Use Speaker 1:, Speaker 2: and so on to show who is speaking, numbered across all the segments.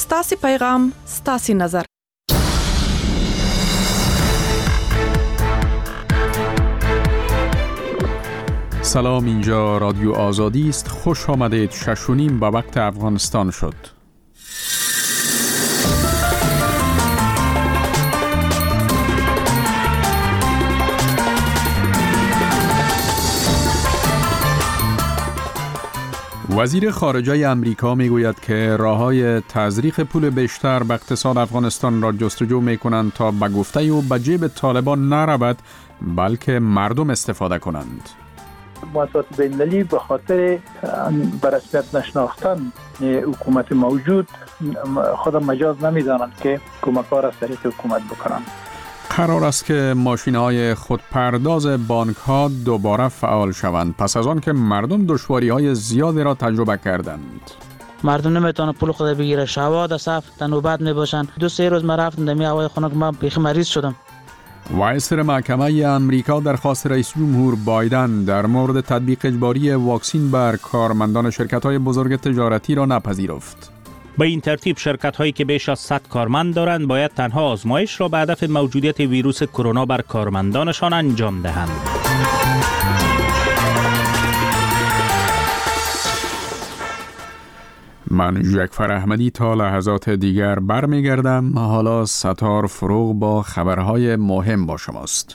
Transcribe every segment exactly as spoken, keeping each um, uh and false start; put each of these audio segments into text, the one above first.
Speaker 1: ستاسي پیغام، ستاسي نظر.
Speaker 2: سلام، اینجا رادیو آزادی است. خوش آمدید. شش و نیم به وقت افغانستان شد. وزیر خارجه امریکا میگوید که راه‌های تزریق پول بیشتر به اقتصاد افغانستان را جستجو میکنند تا به گفته او به جیب طالبان نرود، بلکه مردم استفاده کنند.
Speaker 3: مؤسسات بین‌المللی به خاطر به رسمیت نشناختن حکومت موجود خود مجاز نمی‌دانند که کمک‌ها را از طریق حکومت بکنند.
Speaker 2: قرار است که ماشین‌های خودپرداز بانک‌ها دوباره فعال شوند پس از آن که مردم دشواری‌های زیادی را تجربه کردند.
Speaker 4: مردم نمیتونه پول خود بگیره، شوا در صف در نوبت میباشن. دو سه روز من رفتم دمی هوای خنک، من بیخ مریض شدم.
Speaker 2: وایسر محکمه امریکا درخواست رئیس جمهور بایدن در مورد تطبیق اجباری واکسین بر کارمندان شرکت‌های بزرگ تجارتی را نپذیرفت.
Speaker 5: به این ترتیب شرکت هایی که بیش از صد کارمند دارند باید تنها آزمایش را به هدف موجودیت ویروس کرونا بر کارمندانشان انجام دهند.
Speaker 2: من جعفر احمدی تا لحظات دیگر برمیگردم. حالا ستار فروغ با خبرهای مهم با شماست.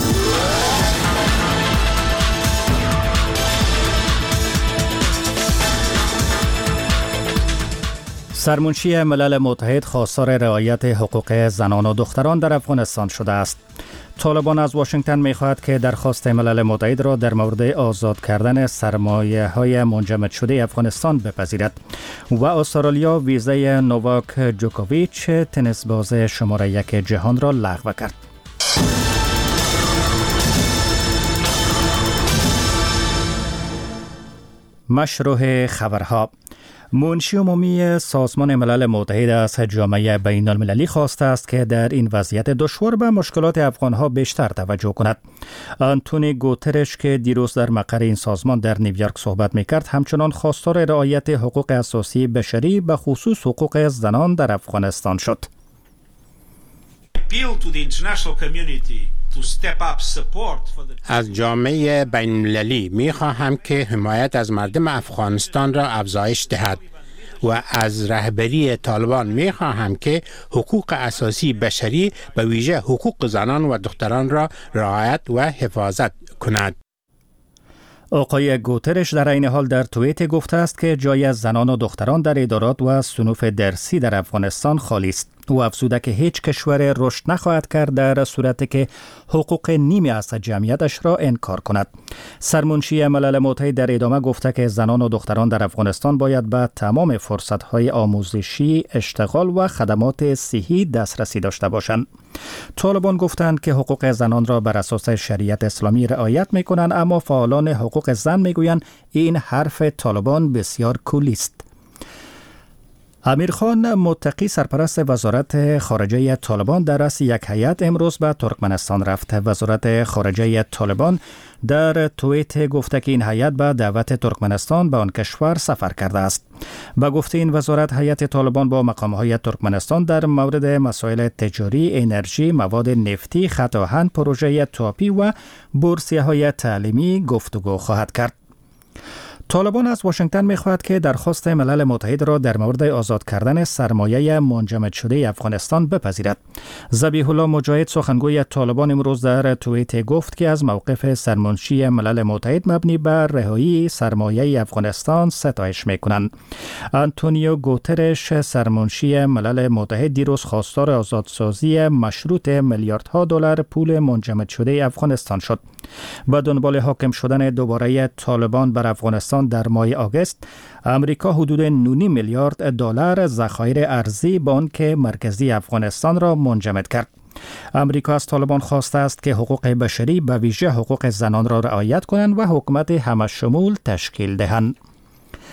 Speaker 6: سرمنشی ملل متحد خواستار رعایت حقوق زنان و دختران در افغانستان شده است. طالبان از واشنگتن می‌خواهد که درخواست ملل متحد را در مورد آزاد کردن سرمایه‌های منجمد شده افغانستان بپذیرد و استرالیا ویزای نوواک جوکوویچ تنیس باز شماره یک جهان را لغو کرد. مشروع خبرها. منشی عمومی سازمان ملل متحد از جامعه بین المللی خواسته است که در این وضعیت دشوار به مشکلات افغانها بیشتر توجه کند. آنتونی گوترش که دیروز در مقر این سازمان در نیویورک صحبت می‌کرد، همچنان خواستار رعایت حقوق اساسی بشری به خصوص حقوق زنان در افغانستان شد.
Speaker 7: از جامعه بین المللی می خواهم که حمایت از مردم افغانستان را افزایش دهد و از رهبری طالبان می خواهم که حقوق اساسی بشری به ویژه حقوق زنان و دختران را رعایت و حفاظت کند.
Speaker 6: آقای گوترش در این حال در توییت گفته است که جای از زنان و دختران در ادارات و صنوف درسی در افغانستان خالی است. او افزوده که هیچ کشور رشد نخواهد کرد در صورتی که حقوق نیمی از جمعیتش را انکار کند. سرمنشی ملل متحد در ادامه گفته که زنان و دختران در افغانستان باید به تمام فرصت‌های آموزشی، اشتغال و خدمات صحی دسترسی داشته باشند. طالبان گفتند که حقوق زنان را بر اساس شریعت اسلامی رعایت می‌کنند، اما فعالان حقوق زن می‌گویند این حرف طالبان بسیار کلی است. امیرخان متقی سرپرست وزارت خارجه طالبان در رأس یک هیئت امروز به ترکمنستان رفت. وزارت خارجه طالبان در توییت گفته که این هیئت به دعوت ترکمنستان به آن کشور سفر کرده است. به گفته این وزارت، هیئت طالبان با مقام‌های ترکمنستان در مورد مسائل تجاری، انرژی، مواد نفتی، خط آهن، پروژه تاپی و بورسیه‌های تعلیمی گفتگو خواهد کرد. طالبان از واشنگتن می‌خواهد که درخواست ملل متحد را در مورد آزاد کردن سرمایه منجمد شده افغانستان بپذیرد. ذبیح الله مجاهد سخنگوی طالبان امروز در توییت گفت که از موقف سرمنشی ملل متحد مبنی بر رهایی سرمایه افغانستان ستایش می‌کنند. آنتونیو گوترش سرمنشی ملل متحد دیروز خواستار آزادسازی مشروط میلیاردها دلار پول منجمد شده افغانستان شد. با دنبال حاکم شدن دوباره طالبان بر افغانستان در ماه آگوست، امریکا حدود نه میلیارد دلار ذخایر ارزی بانک مرکزی افغانستان را منجمد کرد. امریکا از طالبان خواسته است که حقوق بشری به ویژه حقوق زنان را رعایت کنند و حکومت همه‌شمول تشکیل دهند.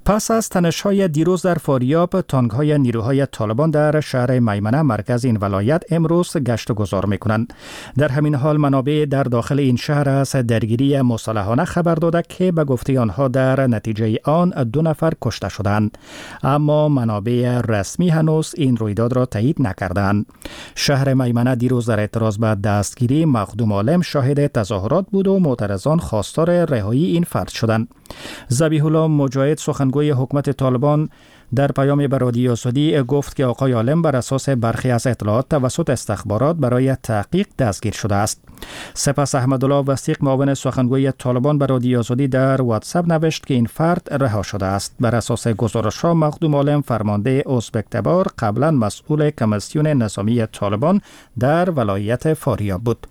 Speaker 6: پس از تنش‌های دیروز در فاریاب، تانک‌های نیروهای طالبان در شهر میمنه مرکز این ولایت امروز گشت و گذار می‌کنند. در همین حال منابع در داخل این شهر از درگیری مسلحانه خبر داده که به گفته آنها در نتیجه آن دو نفر کشته شدند، اما منابع رسمی هنوز این رویداد را تایید نکردند. شهر میمنه دیروز در اعتراض به دستگیری مخدوم عالم شاهد تظاهرات بود و معترضان خواستار رهایی این فرد شدند. ذبیح الله مجاهد سخنگوی حکومت طالبان در پیام به رادیو آزادی گفت که آقای عالم بر اساس برخی از اطلاعات توسط استخبارات برای تحقیق دستگیر شده است. سپس احمدالله وثیق معاون سخنگوی طالبان به رادیو آزادی در واتساپ نوشت که این فرد رها شده است. بر اساس گزارش‌ها مخدوم عالم فرمانده ازبک‌تبار قبلا مسئول کمیسیون نظامی طالبان در ولایت فاریاب بود.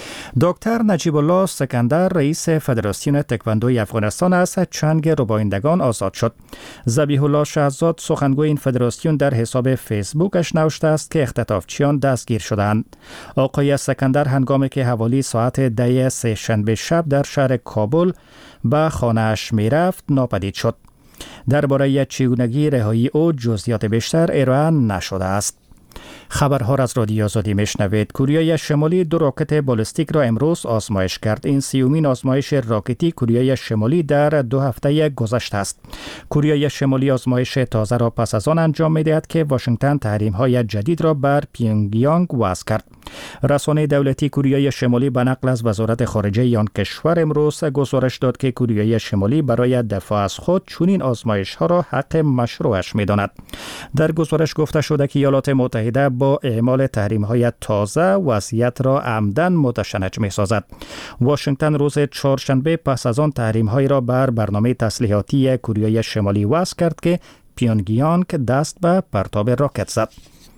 Speaker 6: دکتر نجیب الله سکندر رئیس فدراسیون تکواندوی افغانستان از چنگ ربایندگان آزاد شد. ذبیح الله شهزاد سخنگوی این فدراسیون در حساب فیسبوکش نوشته است که اختطافچیان دستگیر شدند. آقای سکندر هنگامی که حوالی ساعت ده سه شنبه شب در شهر کابل به خانه‌اش میرفت ناپدید شد. درباره چگونگی رهایی او جزئیات بیشتر ارائه نشده است. خبرها را از رادیو آزادی میشنوید. کوریای شمالی دو راکت بالستیک را امروز آزمایش کرد. این سیومین آزمایش راکتی کوریای شمالی در دو هفته گذشته است. کوریای شمالی آزمایش تازه را پس از آن انجام می‌دهد که واشنگتن تحریم‌های جدید را بر پیونگیانگ وضع کرد. رسانه دولتی کوریای شمالی به نقل از وزارت خارجه آن کشور امروز گزارش داد که کوریای شمالی برای دفاع از خود چنین آزمایش‌ها را حق مشروعش می‌داند. در گزارش گفته شده که ایالات متحده با اعمال تحریم‌های تازه وضعیت را عمدن متشنج می‌سازد. واشنگتن روز چهارشنبه پس از آن تحریم‌های را بر برنامه تسلیحاتی کوریای شمالی وضع کرد که پیونگیانگ دست به پرتاب راکت زد.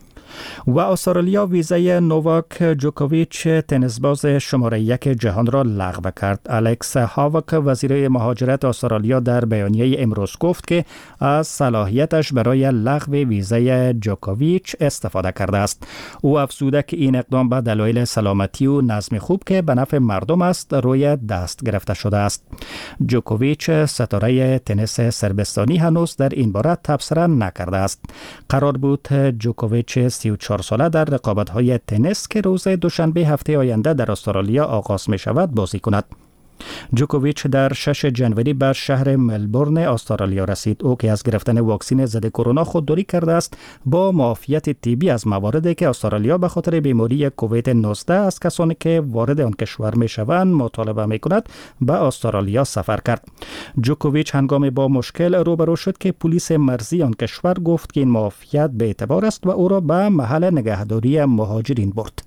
Speaker 6: و استرالیا ویزای نوواک جوکوویچ تنیسباز شماره یک جهان را لغو کرد. الکس هاوک وزیر مهاجرت استرالیا در بیانیه امروز گفت که از صلاحیتش برای لغو ویزای جوکوویچ استفاده کرده است. او افزوده که این اقدام به دلایل سلامتی و نظم خوب که به نفع مردم است روی دست گرفته شده است. جوکوویچ ستاره تنیس سربستانی هنوز در این باره تبصره نکرده است. قرار بود جوکوویچ سی و چهار ساله در رقابت‌های تنیس که روز دوشنبه هفته آینده در استرالیا آغاز می‌شود بازی کند. جوکوویچ در شش جنوری بر شهر ملبورن استرالیا رسید. او که از گرفتن واکسن ضد کرونا خودداری کرده است با معافیت طبی از مواردی که استرالیا به خاطر بیماری کووید نوزده از کسانی که وارد آن کشور می‌شوند مطالبه می‌کند به استرالیا سفر کرد. جوکوویچ هنگامی با مشکل روبرو شد که پلیس مرزی آن کشور گفت که این معافیت به اعتبار است و او را به محل نگهداری مهاجرین برد.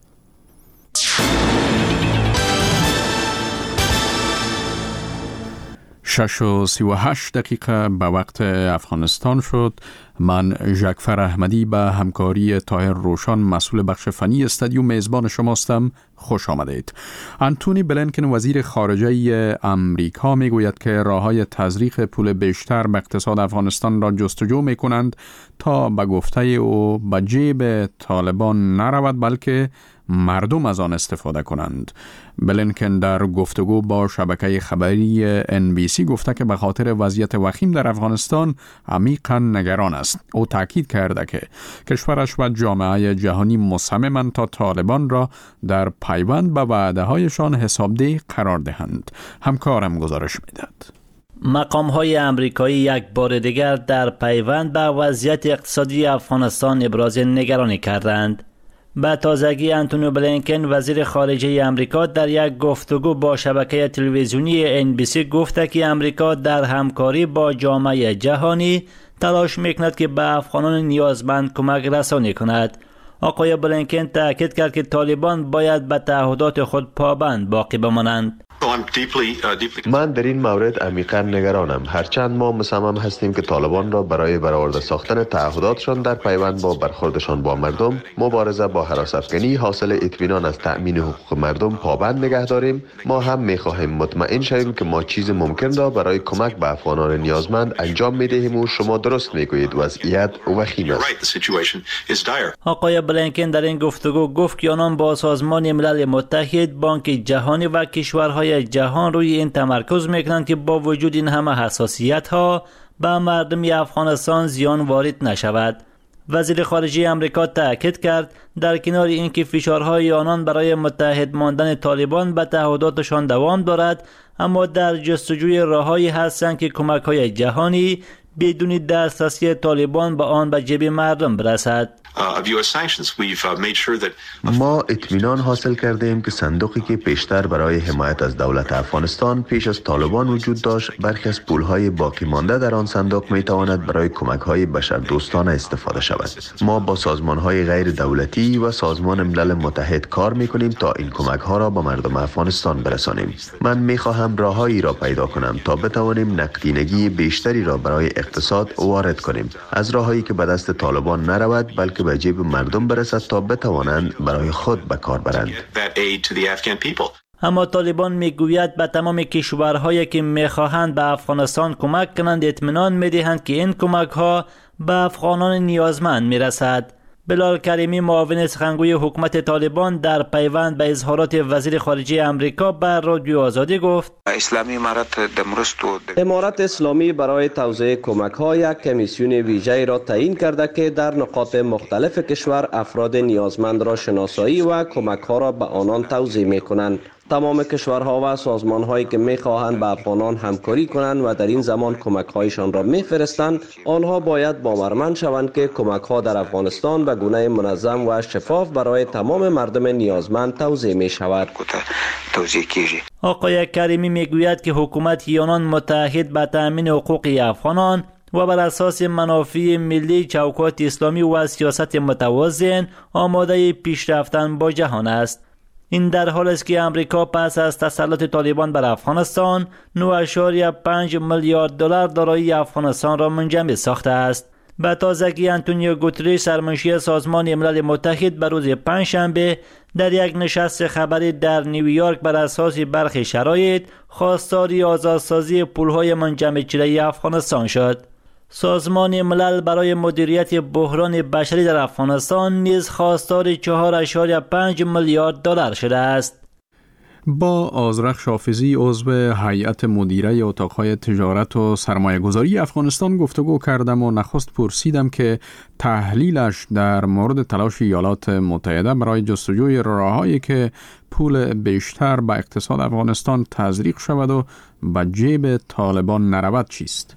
Speaker 2: شش و سی و هشت دقیقه به وقت افغانستان شد. من ژکفر احمدی به همکاری طاهر روشان مسئول بخش فنی استادیوم میزبان شماستم. خوش آمدید. انتونی بلینکن وزیر خارجه امریکا میگوید که راههای تزریق پول بیشتر به اقتصاد افغانستان را جستجو میکنند تا به گفته او به جیب طالبان نرود بلکه مردم از آن استفاده کنند. بلینکن در گفتگو با شبکه خبری ان بی سی گفته که به خاطر وضعیت وخیم در افغانستان عمیقاً نگران است. او تاکید کرده که کشورش و جامعه جهانی مصممند تا طالبان را در پیوند به وعده‌هایشان حسابدهی قرار دهند. همکارم گزارش می‌دهد.
Speaker 8: مقام‌های آمریکایی یک بار دیگر در پیوند به وضعیت اقتصادی افغانستان ابراز نگرانی کردند. به تازگی انتونی بلینکن وزیر خارجه آمریکا در یک گفتگو با شبکه تلویزیونی ان بی سی گفته که آمریکا در همکاری با جامعه جهانی تلاش میکند که به افغانان نیازمند کمک رسانی کند. آقای بلینکن تاکید کرد که طالبان باید به تعهدات خود پابند باقی بمانند.
Speaker 9: من در این مورد عمیقا نگرانم. هرچند ما مصمم هستیم که طالبان را برای برآورده ساختن تعهداتشان در پیوند با برخوردشان با مردم، مبارزه با هراس افکنی، حاصل اطمینان از تأمین حقوق مردم پابند نگه داریم، ما هم می‌خواهیم مطمئن شویم که ما چیز ممکن را برای کمک به افغانان نیازمند انجام می‌دهیم و شما درست می‌گویید وضعیت وخیم است.
Speaker 8: آقای بلینکن در این گفتگو گفت که آنان با سازمان ملل متحد، بانک جهانی و کشورهای جهان روی این تمرکز میکنند که با وجود این همه حساسیت ها به مردم افغانستان زیان وارد نشود. وزیر خارجه امریکا تاکید کرد در کنار اینکه فشارهای آنان برای متحد ماندن طالبان به تعهداتشان دوام دارد، اما در جستجوی راههایی هستند که کمک‌های جهانی بدون دسترسی طالبان به آن به جیب مردم برسد.
Speaker 9: ما اطمینان حاصل کرده ایم که صندوقی که پیشتر برای حمایت از دولت افغانستان پیش از طالبان وجود داشت، برخی از پولهای باقی مانده در آن صندوق می تواند برای کمک‌های بشردوستانه استفاده شود. ما با سازمان‌های غیر دولتی و سازمان ملل متحد کار می‌کنیم تا این کمک‌ها را به مردم افغانستان برسانیم. من می‌خواهم راههایی را پیدا کنم تا بتوانیم نقدینگی بیشتری را برای اقتصاد وارد کنیم، از راههایی که به دست طالبان نرود بلکه به جیب مردم برسد تا بتوانند برای خود به کار برند.
Speaker 8: اما طالبان میگوید به تمام کشورهایی که میخواهند به افغانستان کمک کنند اطمینان میدهند که این کمک‌ها به افغانان نیازمند میرسد. بلال کریمی، معاون سخنگوی حکومت طالبان، در پیوند به اظهارات وزیر خارجه امریکا بر رادیو آزادی گفت:
Speaker 10: اسلامی امارت امارت اسلامی برای توزیع کمک‌ها یک کمیسیون ویژه‌ای را تعیین کرده که در نقاط مختلف کشور افراد نیازمند را شناسایی و کمک‌ها را به آنان توزیع می‌کنند. تمام کشورها و سازمان‌هایی که می‌خواهند با افغانان همکاری کنند و در این زمان کمک‌هایشان را می‌فرستند، آنها باید باورمند شوند که کمک‌ها در افغانستان به گونه منظم و شفاف برای تمام مردم نیازمند توزیع می‌شود.
Speaker 8: آقای کریمی میگوید که حکومت یونان متحد به تأمین حقوق افغانان و بر اساس منافع ملی، چوکات اسلامی و سیاست متوازن آماده پیش رفتن با جهان است. این در حال است که امریکا پس از تسلط طالبان بر افغانستان نه اشاریه پنج میلیارد دلار دارایی افغانستان را منجمد ساخته است. به تازگی آنتونیو گوترش، سرمنشی سازمان ملل متحد، به روز پنجشنبه در یک نشست خبری در نیویورک بر اساس برخی شرایط خواستار آزادسازی پولهای منجمد شده افغانستان شد. سازمان ملل برای مدیریت بحران بشری در افغانستان نیز خواستار چهار اشاریه پنج میلیارد دلار شده است.
Speaker 2: با آذرخش حافظی، عضو هیئت مدیره اتاقهای تجارت و سرمایه‌گذاری افغانستان گفتگو کردم و نخست پرسیدم که تحلیلش در مورد تلاش ایالات متحده برای جستجوی راههایی که پول بیشتر به اقتصاد افغانستان تزریق شود و به جیب طالبان نرود چیست؟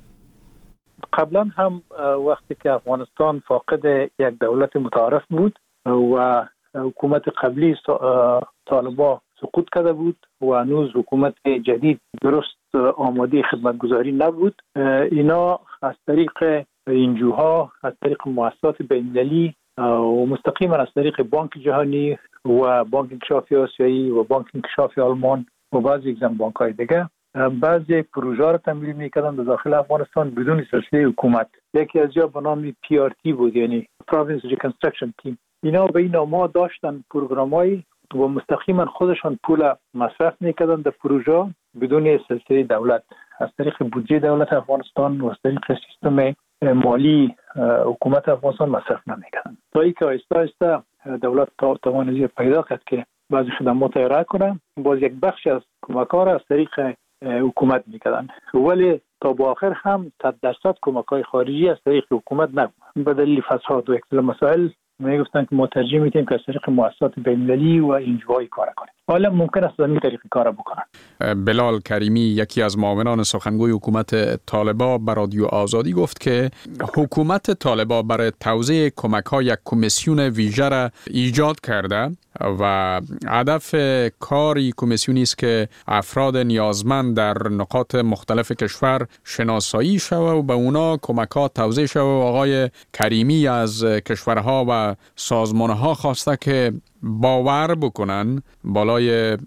Speaker 3: قبلا هم وقتی که افغانستان فاقد یک دولت متعارف بود و حکومت قبلی طالبان سقوط کرده بود و هنوز حکومت جدید درست آماده خدمتگزاری نبود، اینا از طریق اینجوها، از طریق مؤسسات بین‌المللی و مستقیما از طریق بانک جهانی و بانک انکشافی آسیایی و بانک انکشافی آلمان و بعضی اگزم بانک های دیگه بعضی پروژه را تمویل میکردن در داخل افغانستان بدون سلسله حکومت. یکی از جا به نام پی آر تی بود، یعنی Province Reconstruction Team. اینا به این نام داشتن پروگرامایی و مستقیما خودشان پول مصرف میکردن در پروژه بدون سلسله دولت، از طریق بودجه دولت افغانستان و از طریق سیستم مالی حکومت افغانستان مصرف نمیکردن. تا اینکه آهسته آهسته دولت توانایی پیدا کرد که بعضی خدمات ارائه کنه، باز یک بخش از کمک‌ها را از طریق حکومت میکردن، ولی تا با آخر هم صد درصد کمک‌های خارجی از طریق حکومت نبود. به دلیل فساد و اختلاف مسائل میگفتن که ما ترجیح میدیم که از طریق مؤسسات بین‌المللی و اینجوری کار کنیم. حالا ممکن است از این طریق کار بکنن.
Speaker 2: بلال کریمی، یکی از معاونان سخنگوی حکومت طالبان، به رادیو آزادی گفت که حکومت طالبان برای توزیع کمک‌ها یک کمیسیون ویژه را ایجاد کرده و هدف کاری کمیسیونی است که افراد نیازمند در نقاط مختلف کشور شناسایی شود و به اونا کمک‌ها توزیع شود. آقای کریمی از کشورها و سازمان‌ها خواسته که باور بکنن بالای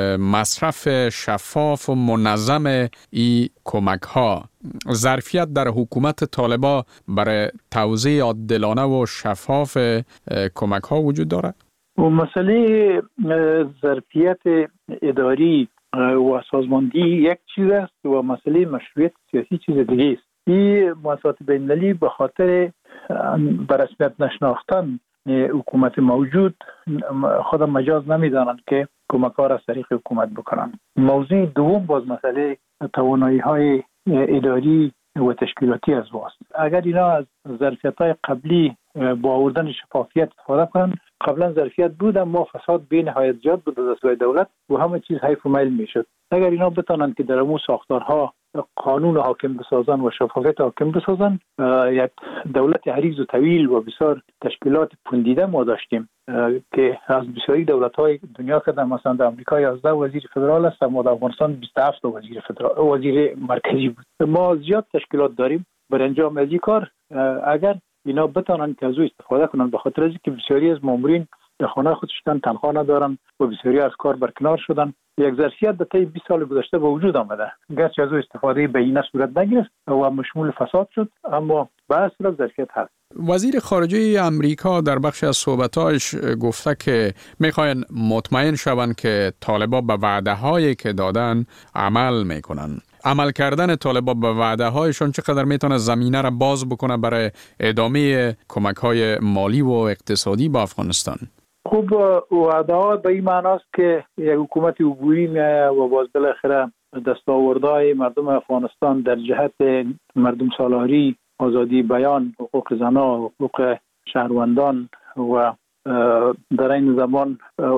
Speaker 2: مصرف شفاف و منظم ای کمک ها. ظرفیت در حکومت طالبان برای توزیع عادلانه و شفاف کمک ها وجود داره؟
Speaker 3: و مسئله ظرفیت اداری و سازماندهی یک چیز است و مسئله مشروعیت سیاسی چیز دیگه است. این مؤسسات بین‌المللی به خاطر به رسمیت نشناختن حکومت موجود خود مجاز نمیدانند که کمک ها را از طریق حکومت بکنند. موضوع دوم باز مسئله توانایی های اداری و تشکیلاتی از واست. اگر اینا از ظرفیت‌های قبلی با آوردن شفافیت استفاده کنن، قبلا ظرفیت بود اما فساد بی نهایت زیاد بود از سوی دولت و همه چیز حیف و میل میشد. اگر اینا بتونن که در امو ساختارها قانون حاکم بسازن و شفافیت حاکم بسازن، یک دولت عریض و طویل و بسیار تشکیلات پوندیده ما داشتیم که از بسیاری دولت‌های دنیا کردن. مثلا در آمریکا یازده وزیر فدرال است، اما در افغانستان بیست و هفت وزیر فدرال وزیر مرکزی بود. ما زیاد تشکیلات داریم برای انجام از این کار. اگر اینا بتونن که از او استفاده کنن، به خاطر از اینکه بسیاری از مامورین در خانه خودشون تنخواه ندارن و بسیاری از کار برکنار شدن، یک ظرفیت در طی بیست سال گذشته به وجود آمده، گرچه از او استفاده بهینه صورت نگرفت و مشمول فساد شد، اما به هر صورت ظرفیت هست.
Speaker 2: وزیر خارجه امریکا در بخش از صحبتاش گفته که میخواین مطمئن شون که طالبان به وعده هایی که دادن عمل میکنن. عمل کردن طالبان به وعده هایشون چقدر میتونه زمینه را باز بکنه برای ادامه کمک های مالی و اقتصادی به افغانستان؟
Speaker 3: خوب، وعده ها به این معناست که یک حکومت عبوری میآید و باز بالاخره دستاوردهای مردم افغانستان در جهت مردم سالاری، آزادی بیان، حقوق زنان، حقوق شهروندان و در این زمان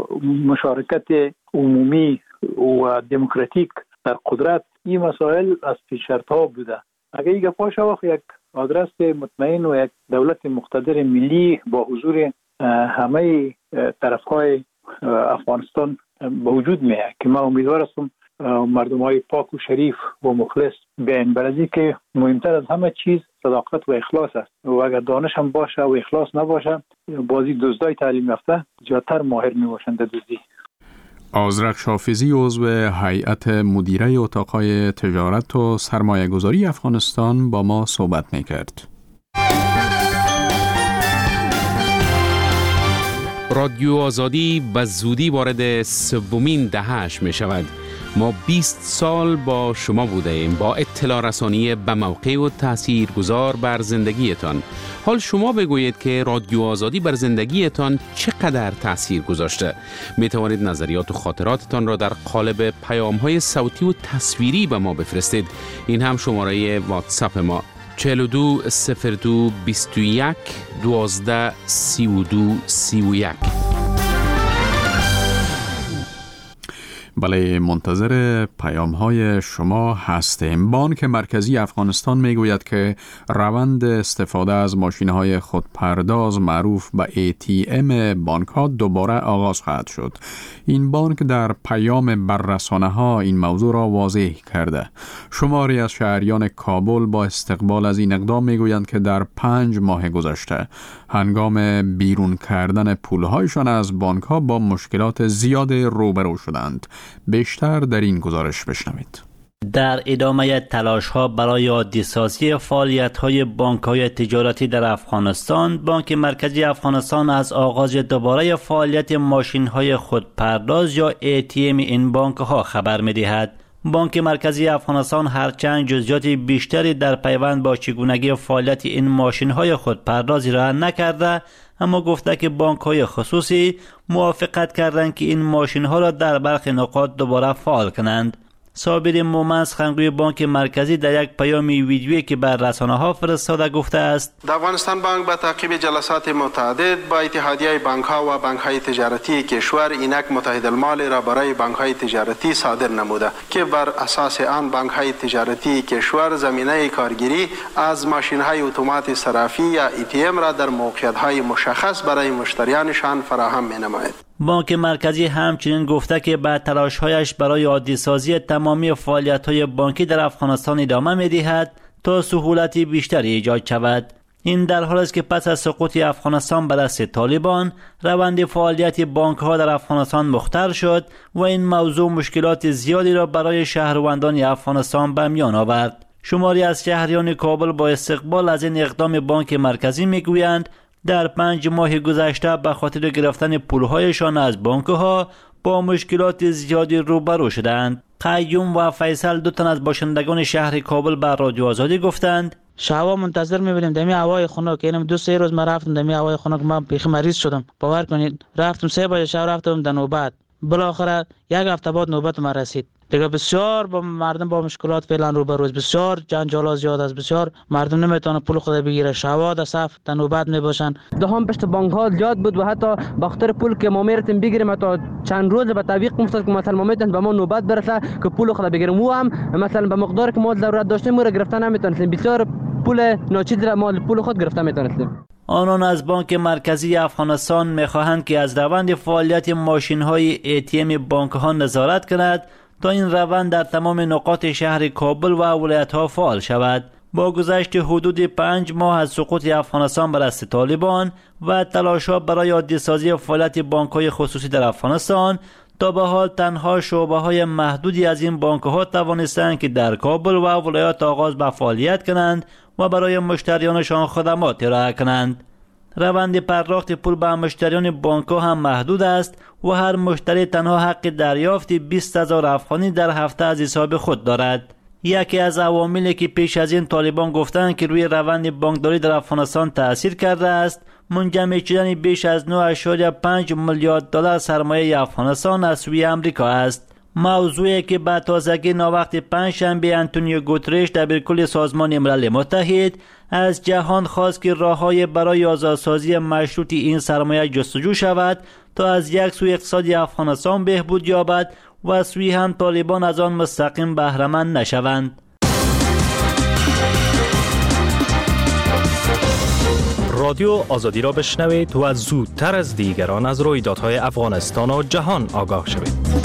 Speaker 3: مشارکت عمومی و دموکراتیک در قدرت، این مسائل از پیش شرط ها بوده. اگر یک پاش وقت یک آدرس مطمئن و یک دولت مقتدر ملی با حضور همه طرف های افغانستان به وجود میاد که من امیدوار هستم مردم های پاک و شریف و مخلص بیان. برای که مهمتر از همه چیز صداقت و اخلاص است و اگر دانش هم باشه و اخلاص نباشه، بازی دزدای تعلیم یافته زیادتر ماهر میباشند در دزدی.
Speaker 2: آذرخش شافزی، عضو هیئت مدیره اتاقهای تجارت و سرمایه گذاری افغانستان، با ما صحبت میکرد.
Speaker 11: رادیو آزادی به زودی وارد سومین دهه‌اش می شود. ما بیست سال با شما بوده ایم، با اطلاع رسانی به موقع و تأثیر گذار بر زندگیتان. حال شما بگویید که رادیو آزادی بر زندگیتان چقدر تأثیر گذاشته. می توانید نظریات و خاطراتتان را در قالب پیام‌های صوتی و تصویری به ما بفرستید. این هم شماره واتساپ ما چهل و دو صفر دو بیست و یک دوازده سی و دو سی و یک.
Speaker 2: بله، منتظر پیام های شما هستیم. بانک مرکزی افغانستان میگوید که روند استفاده از ماشین های خودپرداز معروف به ای تی ام بانک ها دوباره آغاز خواهد شد. این بانک در پیام بر رسانه ها این موضوع را واضح کرده. شماری از شهریان کابل با استقبال از این اقدام میگویند که در پنج ماه گذشته هنگام بیرون کردن پولهایشان از بانک ها با مشکلات زیاد روبرو شدند. بیشتر در این گزارش بشنوید.
Speaker 8: در ادامه تلاش‌ها برای عادی‌سازی فعالیت‌های بانک‌های تجارتی در افغانستان، بانک مرکزی افغانستان از آغاز دوباره فعالیت ماشین‌های خودپرداز یا ای تی ام این بانک‌ها خبر می‌دهد. بانک مرکزی افغانستان هرچند جزئیات بیشتری در پیوند با چگونگی فعالیت این ماشین‌های خودپرداز را نکرده، اما گفته که بانک‌های خصوصی موافقت کردند که این ماشین‌ها را در برخی نقاط دوباره فعال کنند. صابر مومن سخنگوی بانک مرکزی در یک پیام ویدیویی که بر رسانه‌ها فرستاده گفته است:
Speaker 12: در افغانستان بانک با تعقیب جلسات متعدد با اتحادیه بانک‌ها و بانک‌های تجارتی کشور اینک متحد المال را برای بانک‌های تجارتی صادر نموده که بر اساس آن بانک‌های تجارتی کشور زمینه کارگیری از ماشین‌های اتومات صرافی یا ای تی ام را در موقعیت‌های مشخص برای مشتریانشان فراهم می‌نماید.
Speaker 8: بانک مرکزی همچنین گفته که به تلاش‌هایش برای عادی‌سازی تمامی فعالیت‌های بانکی در افغانستان ادامه می‌دهد تا سهولت بیشتری ایجاد شود. این در حالی است که پس از سقوط افغانستان به دست طالبان، روند فعالیت بانک‌ها در افغانستان مختل شد و این موضوع مشکلات زیادی را برای شهروندان افغانستان به میان آورد. شماری از شهریان کابل با استقبال از این اقدام بانک مرکزی می‌گویند در پنج ماه گذشته به خاطر گرفتن پولهایشان از بانک‌ها با مشکلات زیادی روبرو شدند. قیوم و فیصل دو تن از باشندگان شهر کابل به رادیو آزادی گفتند:
Speaker 4: شوا منتظر می‌بینیم دمی هوای خنک. اینم دو سه روز ما رفتم دمی هوای خنک، ما بیخ مریض شدم. باور کنید رفتم سه بجه شب رفتم در نوبت. بالاخره یک هفته بعد نوبت ما رسید. دیگه بسیار با مردم با مشکلات فعلا روبروست، بسیار جنجالات زیاد است، بسیار مردم نمیتونه پول خود بگیره، شواهد صف تا نوبت میباشن.
Speaker 13: دهان پشت بانک ها زیاد بود و حتی باختر پول که ما میرتیم بگیریم تا چند روز به تعویق میفتاد که مثلا ما میتونیم به ما نوبت برسه که پول خود بگیریم. و هم مثلا به مقدار که ما ضرورت داشتیم ما رو گرفتن نمیتونستیم، بسیار پول ناچیز را ما پول خود گرفتن میتونستیم.
Speaker 8: آنان از بانک مرکزی افغانستان میخواهند که از روند فعالیت ماشین های ای تی ام بانک ها نظارت کند تا این روند در تمام نقاط شهر کابل و ولایت ها فعال شود. با گذشت حدود پنج ماه از سقوط افغانستان بر دست طالبان و تلاش‌ها برای عادی‌سازی فعالیت بانک‌های خصوصی در افغانستان، تا به حال تنها شعبه‌های محدودی از این بانک‌ها توانستند که در کابل و ولایات آغاز به فعالیت کنند و برای مشتریانشان خدمات ارائه کنند. روند پرداخت پول به مشتریان بانک‌ها هم محدود است و هر مشتری تنها حق دریافت بیست هزار افغانی در هفته از حساب خود دارد. یکی از عواملی که پیش از این طالبان گفتند که روی روند بانکداری در افغانستان تأثیر کرده است، منجمد شدن بیش از نه اشاریه پنج میلیارد دلار سرمایه افغانستان از سوی امریکا است. موضوعی که به تازگی ناوقت پنجشنبه آنتونیو گوترش دبیرکل سازمان ملل متحد از جهان خواست که راه‌های برای آزادسازی مشروط این سرمایه جستجو شود تا از یک سوی اقتصاد افغانستان بهبود یابد و از سوی هم طالبان از آن مستقیم بهره مند نشوند.
Speaker 14: رادیو آزادی را بشنوید و زودتر از دیگران از رویدادهای افغانستان و جهان آگاه شوید.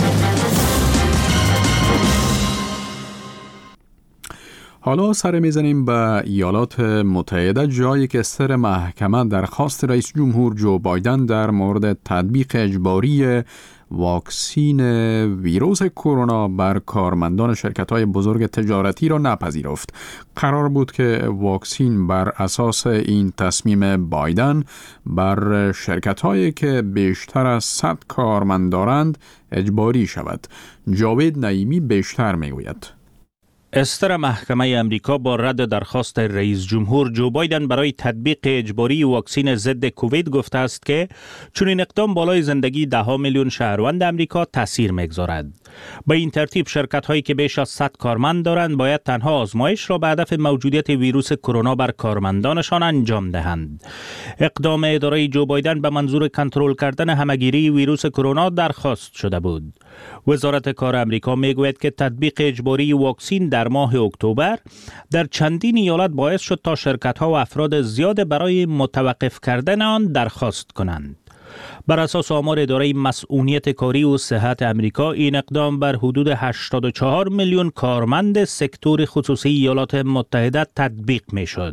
Speaker 2: حالا سر میزنیم به ایالات متحده، جایی که سر محکمه درخواست رئیس جمهور جو بایدن در مورد تطبیق اجباری واکسین ویروس کرونا بر کارمندان شرکت‌های بزرگ تجارتی را نپذیرفت. قرار بود که واکسین بر اساس این تصمیم بایدن بر شرکت‌هایی که بیشتر از صد کارمند دارند اجباری شود. جاوید نعیمی بیشتر میگوید.
Speaker 5: استر محکمه امریکا با رد درخواست رئیس جمهور جو بایدن برای تطبیق اجباری واکسین ضد کووید گفته است که چون این اقدام بالای زندگی ده ها میلیون شهروند امریکا تاثیر میگذارد. به این ترتیب شرکت هایی که بیش از صد کارمند دارند باید تنها آزمایش را به هدف موجودیت ویروس کرونا بر کارمندانشان انجام دهند. اقدام اداره جو بایدن به منظور کنترل کردن همهگیری ویروس کرونا درخواست شده بود. وزارت کار امریکا میگوید که تطبیق اجباری واکسین در ماه اکتبر در چندین ایالت باعث شد تا شرکت‌ها و افراد زیاد برای متوقف کردن آن درخواست کنند. بر اساس آمار اداره مسئولیت کاری و صحت امریکا، این اقدام بر حدود هشتاد و چهار میلیون کارمند سکتور خصوصی ایالات متحده تطبیق میشد.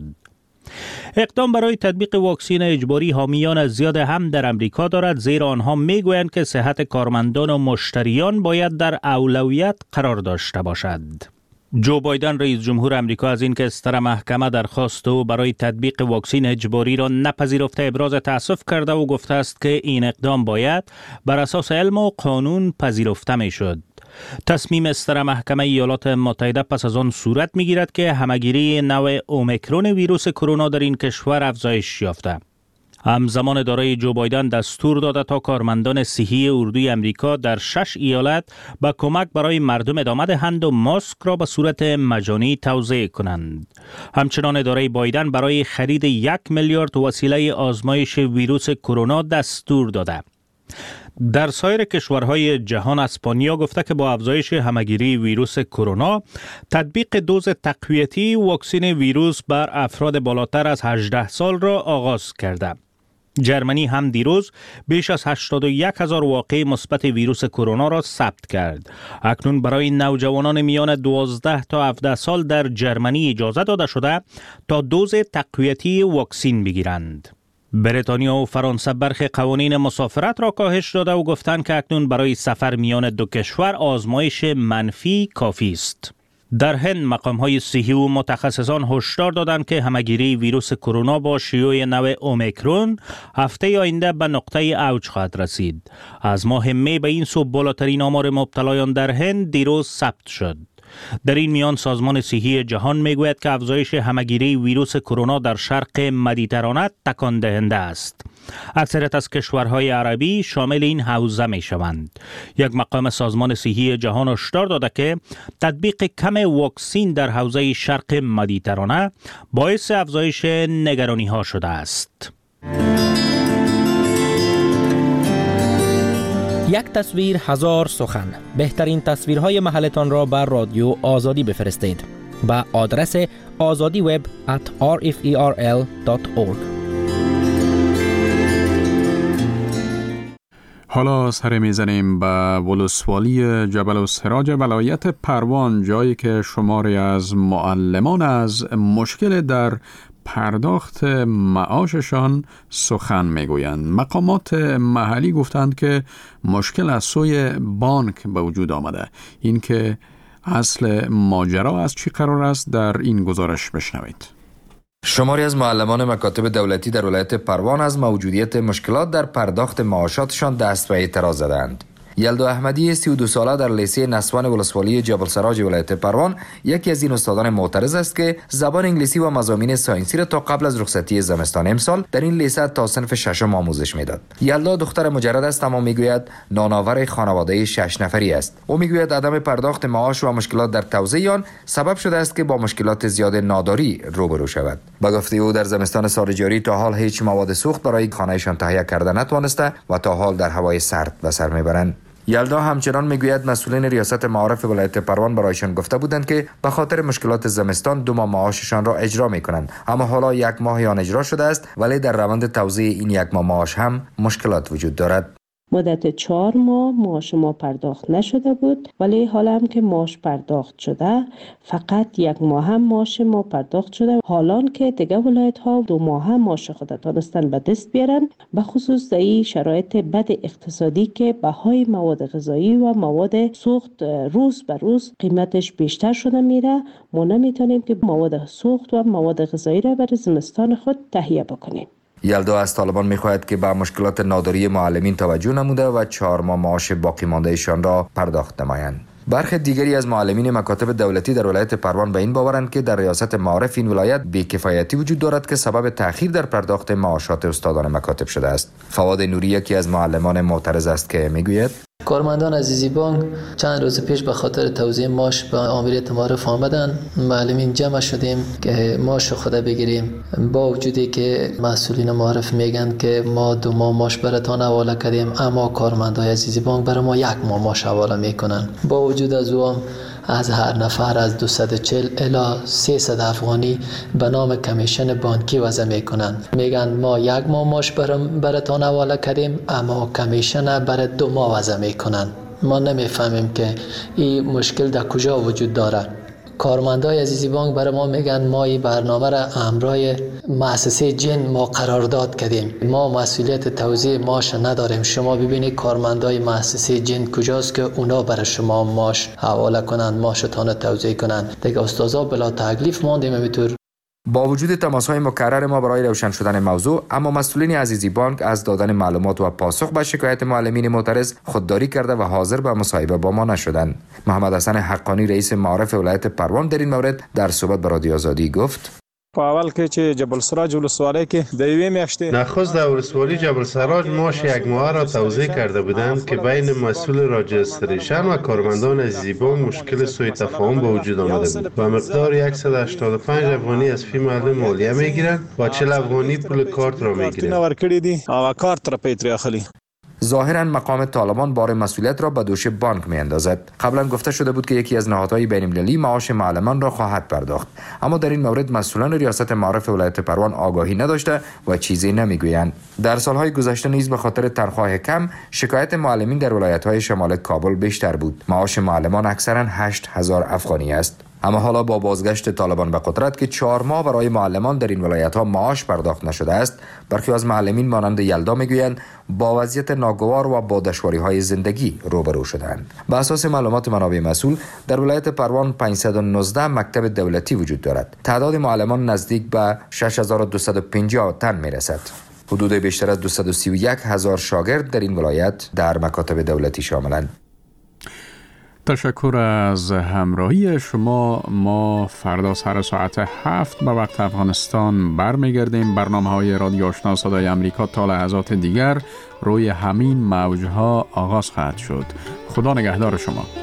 Speaker 5: اقدام برای تطبیق واکسین اجباری حامیان زیاد هم در امریکا دارد، زیرا آنها میگویند که صحت کارمندان و مشتریان باید در اولویت قرار داشته باشد. جو بایدن رئیس جمهور امریکا از اینکه استر محکمه درخواست او برای تطبیق واکسین اجباری را نپذیرفته ابراز تأسف کرده و گفته است که این اقدام باید بر اساس علم و قانون پذیرفته میشد. تصمیم استر محکمه ایالات متحده پس از آن صورت میگیرد که همهگیری نوع اومیکرون ویروس کرونا در این کشور افزایش یافته. همزمان اداره جو بایدن دستور داده تا کارمندان صحی اردوی امریکا در شش ایالت با کمک برای مردم ادامه دهند و ماسک را به صورت مجانی توزیع کنند. همچنان اداره بایدن برای خرید یک میلیارد وسیله آزمایش ویروس کرونا دستور داده. در سایر کشورهای جهان اسپانیا گفته که با افزایش همهگیری ویروس کرونا تطبیق دوز تقویتی واکسن ویروس بر افراد بالاتر از هجده سال را آغاز کرده. جرمنی هم دیروز بیش از هشتاد و یک هزار واقعه مثبت ویروس کرونا را ثبت کرد. اکنون برای نوجوانان میان دوازده تا هفده سال در جرمنی اجازه داده شده تا دوز تقویتی واکسن بگیرند. بریتانیا و فرانسه برخی قوانین مسافرت را کاهش داده و گفتند که اکنون برای سفر میان دو کشور آزمایش منفی کافی است. در هند مقام‌های صحی و متخصصان هشدار دادند که همهگیری ویروس کرونا با شیوع نوع اومیکرون هفته آینده به نقطه اوج خواهد رسید. از ماه می به این سو بالاترین آمار مبتلایان در هند دیروز ثبت شد. در این میان سازمان صحی جهان میگوید که افزایش همهگیری ویروس کرونا در شرق مدیترانه تکان دهنده است. اکثریت از کشورهای عربی شامل این حوزه می شوند. یک مقام سازمان صحی جهان هشدار داده که تطبیق کم واکسین در حوزه شرق مدیترانه باعث افزایش نگرانی ها شده است.
Speaker 15: یک تصویر هزار سخن. بهترین تصویرهای محلتان را بر رادیو آزادی بفرستید با آدرس آزادی وب ات آر اف ای آر ال دات اورگ.
Speaker 2: حالا سر میزنیم به ولسوالی جبل السراج ولایت پروان، جایی که شماری از معلمان از مشکل در پرداخت معاششان سخن میگویند. مقامات محلی گفتند که مشکل از سوی بانک به وجود آمده. این که اصل ماجرا از چی قرار است در این گزارش بشنوید.
Speaker 16: شماری از معلمان مکاتب دولتی در ولایت پروان از موجودیت مشکلات در پرداخت معاشاتشان دست به اعتراض زدند. یلدا احمدی سی و دو ساله در لیسه نسوان ولسوالی جبل السراج ولایت پروان یکی از این استادان معترض است که زبان انگلیسی و مضامین ساینسی را تا قبل از رخصتی زمستان امسال در این لیسه تا صنف ششم آموزش میداد. یلدا دختر مجرد است اما میگوید نانآور خانواده شش نفری است. او میگوید عدم پرداخت معاش و مشکلات در توزیع آن سبب شده است که با مشکلات زیاد ناداری روبرو شود. با گفته او در زمستان سال جاری تا حال هیچ مواد سوخت برای خانهشان تهیه کرده نتوانسته و تا حال در هوای سرد به سر میبرند. یلدا همچنان میگوید مسئولین ریاست معارف ولایت پروان برایشان گفته بودند که به خاطر مشکلات زمستان دو ماه معاششان را اجرا میکنند، اما حالا یک ماه آن اجرا شده است ولی در روند توزیع این یک ماه معاش هم مشکلات وجود دارد.
Speaker 17: مدت چهار ماه معاش ما پرداخت نشده بود، ولی حالا هم که معاش پرداخت شده فقط یک ماه هم معاش ما پرداخت شده. حالان که دیگه ولایت ها دو ماه هم معاش خود تانستن به دست بیارن، به خصوص در این شرایط بد اقتصادی که بهای مواد غذایی و مواد سوخت روز به روز قیمتش بیشتر شده میره، ما نمیتونیم که مواد سوخت و مواد غذایی را برای زمستان خود تهیه بکنیم.
Speaker 16: یلدا از طالبان می‌خواهد که به مشکلات ناداری معلمین توجه نموده و چهار ماه معاش باقی ماندهشان را پرداخت نمایند. برخی دیگری از معلمین مکاتب دولتی در ولایت پروان به این باورند که در ریاست معارف این ولایت بی‌کفایتی وجود دارد که سبب تأخیر در پرداخت معاشات استادان مکاتب شده است. فواد نوری یکی از معلمان معترض است که میگوید
Speaker 18: کارمندان عزیزی بانک چند روز پیش به خاطر توزیع معاش به آمریت معارف آمدن. معلمین جمع شدیم که معاش خود بگیریم، با وجودی که مسئولین معارف میگن که ما دو ماه معاش براتون حواله کردیم، اما کارمندای عزیزی بانک برای ما یک ماه معاش حواله میکنن. با وجود از او از هر نفر از دویست و چهل الی سیصد افغانی به نام کمیشن بانکی وضع میکنن. میگن ما یک ماه معاش براتون حواله کردیم، اما کمیشن برای دو ماه وضع میکنن. ما نمیفهمیم که این مشکل در کجا وجود داره. کارمندای عزیزی بانک برای ما میگن ما این برنامه را همراه مؤسسه جن ما قرارداد کردیم، ما مسئولیت توزیع معاش نداریم. شما ببینید کارمندای مؤسسه جن کجاست که اونا برای شما معاش حواله کنند، معاشتان توزیع کنند. دیگه استادا بلا تکلیف ماندیم همینطور.
Speaker 16: با وجود تماس‌های مکرر ما برای روشن شدن موضوع، اما مسئولین عزیزی بانک از دادن معلومات و پاسخ به شکایت معلمین معترض خودداری کرده و حاضر به مصاحبه با ما نشدند. محمد حسن حقانی رئیس معارف ولایت پروان در این مورد در صحبت با رادیو آزادی گفت
Speaker 19: په اول کې چې جبل السراج ولسوالۍ کې د یوې میاشتې
Speaker 20: نخست در ولسوالی جبل السراج معاش یک ماه را توزیع کرده بودند که بین مسئول راجستریشن و کارمندان عزیزی بانک مشکل سوء تفاهم به وجود آمده بود و مقدار صد و هشتاد و پنج افغانی از فی معلم مالیه میگیرند و چهل افغانی پول کارت را میگیرند.
Speaker 16: ظاهراً مقام طالبان بار مسئولیت را به دوش بانک می اندازد. قبلا گفته شده بود که یکی از نهادهای بین المللی معاش معلمان را خواهد پرداخت، اما در این مورد مسئولان ریاست معارف ولایت پروان آگاهی نداشته و چیزی نمیگویند. در سالهای گذشته نیز به خاطر تنخواه کم شکایت معلمین در ولایت‌های شمال کابل بیشتر بود. معاش معلمان اکثراً هشت هزار افغانی است. اما حالا با بازگشت طالبان به قدرت که چهار ماه برای معلمان در این ولایت‌ها معاش پرداخت نشده است، برخی از معلمین مانند یلدا میگویند با وضعیت ناگوار و با دشواری‌های زندگی روبرو شدند. به اساس معلومات منابع مسئول در ولایت پروان پانصد و نوزده مکتب دولتی وجود دارد. تعداد معلمان نزدیک به شش هزار و دویست و پنجاه تن میرسد. حدود بیشتر از دویست و سی و یک هزار شاگرد در این ولایت در مکاتب دولتی شاملند.
Speaker 2: تشکر از همراهی شما. ما فردا سر ساعت هفت به وقت افغانستان برمیگردیم. برنامه های رادیو آشنا صدای امریکا تا لحظات دیگر روی همین موجها آغاز خواهد شد. خدا نگهدار شما.